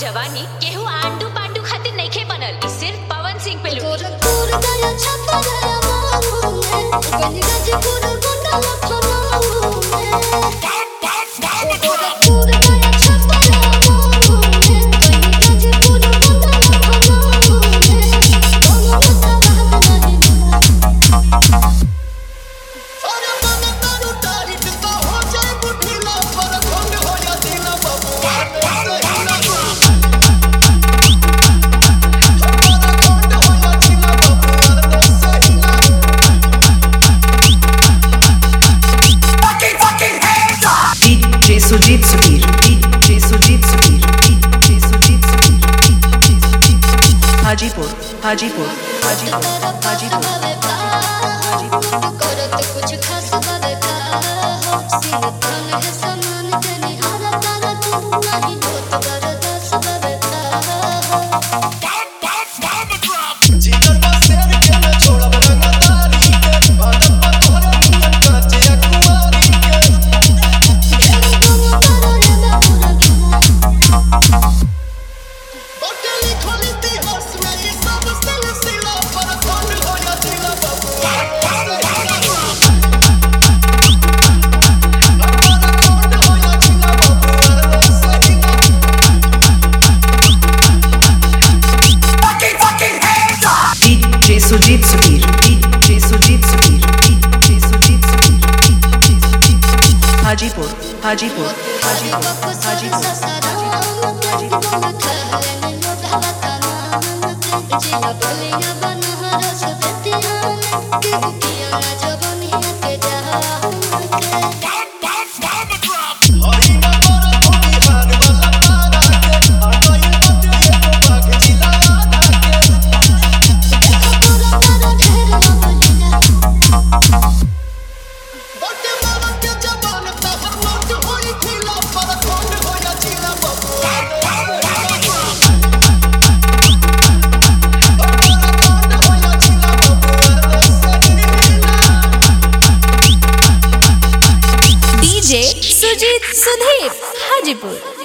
जवानी केहू आंडू पांडू खातिर नइखे बनल, ई सिर्फ पवन सिंह पे लुटी। सुजीत सुधीर, DJ सुजीत सुधीर, DJ सुजीत सुधीर, हाजीपुर हाजीपुर हाजीपुर हाजीपुर करत कुछ खास बदका सिंगतन है समान जनी हरा तारा तू नहीं होत बरदास बदका जीवन का शेर के न छोड़ा बना तारी के बादल पर तोहरा नियम काचे अकुआरी के खोली थी हंस में ये सब सिलसिला पर कौन हो या जिला DJ Sujit Sudhir, DJ Sujit Sudhir, DJ Sujit Sudhir, Hajipur Hajipur Hajipur Hajipur हरी ना तोरा तू बिहार वाला तारा के आगई बटे एगो बाग जिला आधा के बटे मारा के जवान तहर नोट होई खिला पर कौन हो या जिला DJ सुजीत सुधीर, हाजीपुर।